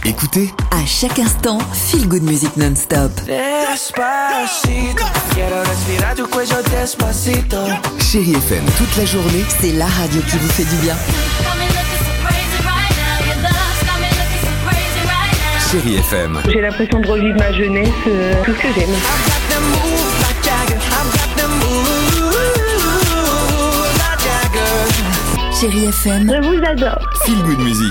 Écoutez, à chaque instant, Feel Good Music non-stop. Despacito, quiero respirar tu cuello despacito. Chérie FM toute la journée. C'est la radio qui vous fait du bien. Chérie FM. J'ai l'impression de revivre ma jeunesse, tout ce que j'aime. Chérie FM, Je vous adore. Feel Good Music.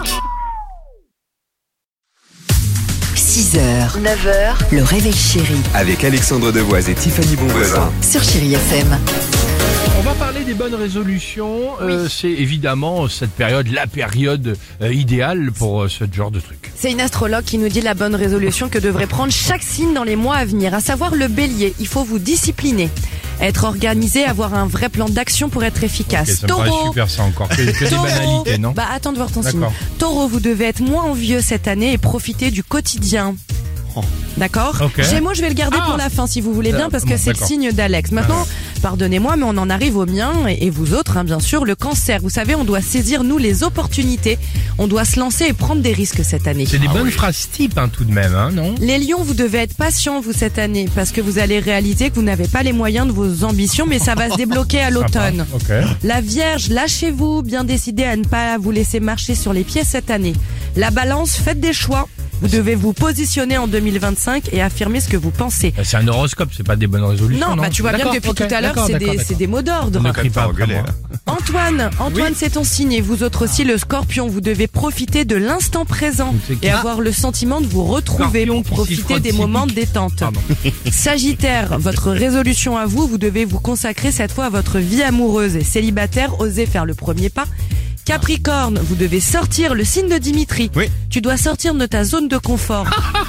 6h, 9h, le réveil chéri Avec Alexandre Devoise et Tiffany Bonvoisin. sur Chérie FM. On va parler des bonnes résolutions. C'est évidemment cette période, la période idéale pour ce genre de truc. C'est une astrologue qui nous dit la bonne résolution que devrait prendre chaque signe dans les mois à venir, à savoir le bélier. Il faut vous discipliner, être organisé, avoir un vrai plan d'action pour être efficace. Ok, ça me paraît Taureau, super ça encore. Que des Taureau. banalités, non? Bah attends de voir ton signe. D'accord. Taureau, vous devez être moins envieux cette année et profiter du quotidien. D'accord. Ok. Gémeaux, je vais le garder pour la fin si vous voulez bien, parce que c'est le d'accord. signe d'Alex. Maintenant, pardonnez-moi, mais on en arrive au mien et vous autres, bien sûr, le cancer. Vous savez, on doit saisir, nous, les opportunités. On doit se lancer et prendre des risques cette année. C'est des bonnes phrases types tout de même, non? Les lions, vous devez être patients, vous, cette année, parce que vous allez réaliser que vous n'avez pas les moyens de vos ambitions, mais ça va se débloquer à l'automne. Ok. La Vierge, lâchez-vous, bien décidé à ne pas vous laisser marcher sur les pieds cette année. La Balance, faites des choix. Vous devez vous positionner en 2025 et affirmer ce que vous pensez. C'est un horoscope, c'est pas des bonnes résolutions. Non, bah tu vois bien que depuis tout à l'heure, c'est des mots d'ordre. Ne crie pas après moi. Antoine, c'est ton signe et vous autres aussi, le Scorpion, vous devez profiter de l'instant présent C'est qui? et avoir le sentiment de vous retrouver Scorpion pour qui s'y profiter frotte des si moments de pique. détente. Pardon. Sagittaire, votre résolution à vous, vous devez vous consacrer cette fois à votre vie amoureuse et célibataire, osez faire le premier pas. Capricorne, vous devez sortir, le signe de Dimitri. Oui. Tu dois sortir de ta zone de confort.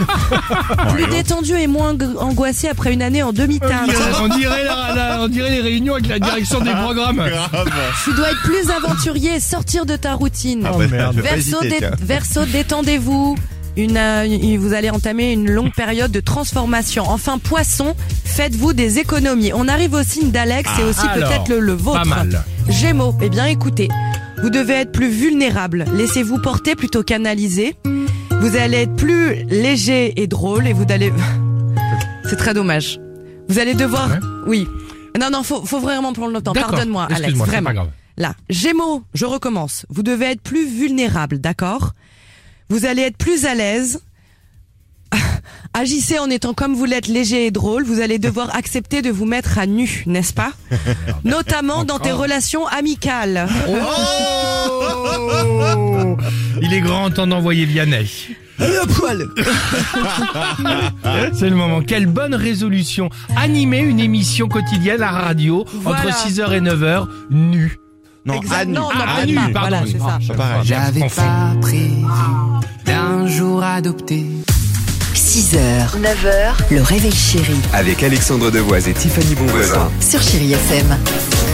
Plus détendu et moins angoissé après une année en demi-teinte. On dirait les réunions avec la direction des programmes. Tu dois être plus aventurier et sortir de ta routine. Oh merde. Verseau, détendez-vous. Vous allez entamer une longue période de transformation. Enfin, Poisson, faites-vous des économies. On arrive au signe d'Alex et aussi alors, peut-être le vôtre. pas mal. Gémeaux, eh bien écoutez, vous devez être plus vulnérable. Laissez-vous porter plutôt qu'analyser. Vous allez être plus léger et drôle et vous allez... C'est très dommage. Vous allez devoir... Ouais. Oui. Non, faut vraiment prendre le temps. D'accord. Pardonne-moi, Alex, Excuse-moi, c'est vraiment. pas grave. Là, Gémeaux, je recommence. Vous devez être plus vulnérable, d'accord ? Vous allez être plus à l'aise. Agissez en étant comme vous l'êtes, léger et drôle. Vous allez devoir accepter de vous mettre à nu, n'est-ce pas ? Notamment dans tes relations amicales. Oh il est grand temps d'envoyer Vianney. C'est le moment. Quelle bonne résolution. Animer une émission quotidienne à la radio Voilà. entre 6h et 9h, nu. Non, Exact. à nu. Non, à peut-être nu, pas. pardon. Voilà, c'est ça. Pas pareil. J'avais Confus. pas prévu d'un jour adopter. 6h, 9h, le réveil chéri Avec Alexandre Devoise et Tiffany Bonvoisin. sur Chérie FM.